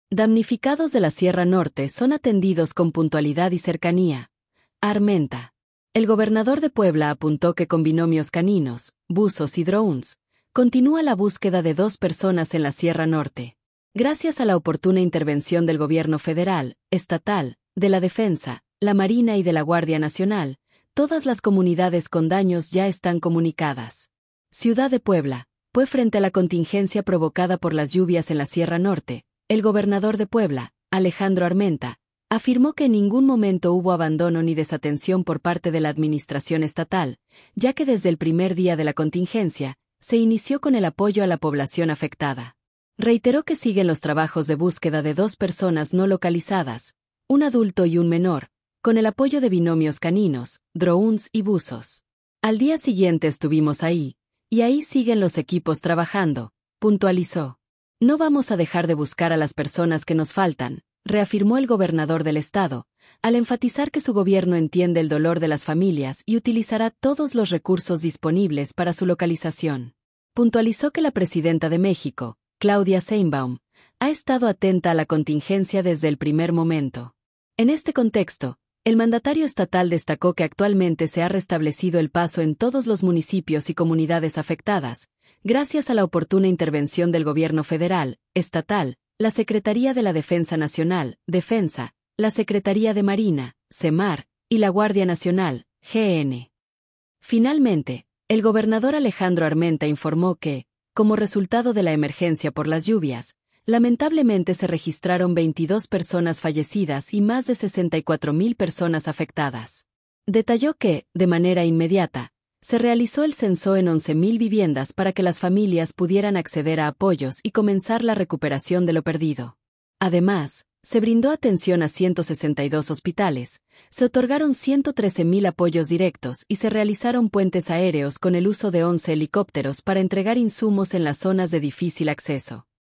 Damnificados de la Sierra Norte son atendidos con puntualidad y cercanía. Armenta. El gobernador de Puebla apuntó que con binomios caninos, buzos y drones, continúa la búsqueda de 2 personas en la Sierra Norte. Gracias a la oportuna intervención del gobierno federal, estatal, de la Defensa, la Marina y de la Guardia Nacional, todas las comunidades con daños ya están comunicadas. Ciudad de Puebla. Pues frente a la contingencia provocada por las lluvias en la Sierra Norte, el gobernador de Puebla, Alejandro Armenta, afirmó que en ningún momento hubo abandono ni desatención por parte de la administración estatal, ya que desde el primer día de la contingencia, se inició con el apoyo a la población afectada. Reiteró que siguen los trabajos de búsqueda de 2 personas no localizadas, un adulto y un menor, con el apoyo de binomios caninos, drones y buzos. Al día siguiente estuvimos ahí, y ahí siguen los equipos trabajando, puntualizó. No vamos a dejar de buscar a las personas que nos faltan, reafirmó el gobernador del estado, al enfatizar que su gobierno entiende el dolor de las familias y utilizará todos los recursos disponibles para su localización. Puntualizó que la presidenta de México, Claudia Sheinbaum, ha estado atenta a la contingencia desde el primer momento. En este contexto, el mandatario estatal destacó que actualmente se ha restablecido el paso en todos los municipios y comunidades afectadas, gracias a la oportuna intervención del gobierno federal, estatal, la Secretaría de la Defensa Nacional, Defensa, la Secretaría de Marina, SEMAR, y la Guardia Nacional, GN. Finalmente, el gobernador Alejandro Armenta informó que, como resultado de la emergencia por las lluvias, lamentablemente se registraron 22 personas fallecidas y más de 64,000 personas afectadas. Detalló que, de manera inmediata, se realizó el censo en 11,000 viviendas para que las familias pudieran acceder a apoyos y comenzar la recuperación de lo perdido. Además, se brindó atención a 162 hospitales, se otorgaron 113,000 apoyos directos y se realizaron puentes aéreos con el uso de 11 helicópteros para entregar insumos en las zonas de difícil acceso.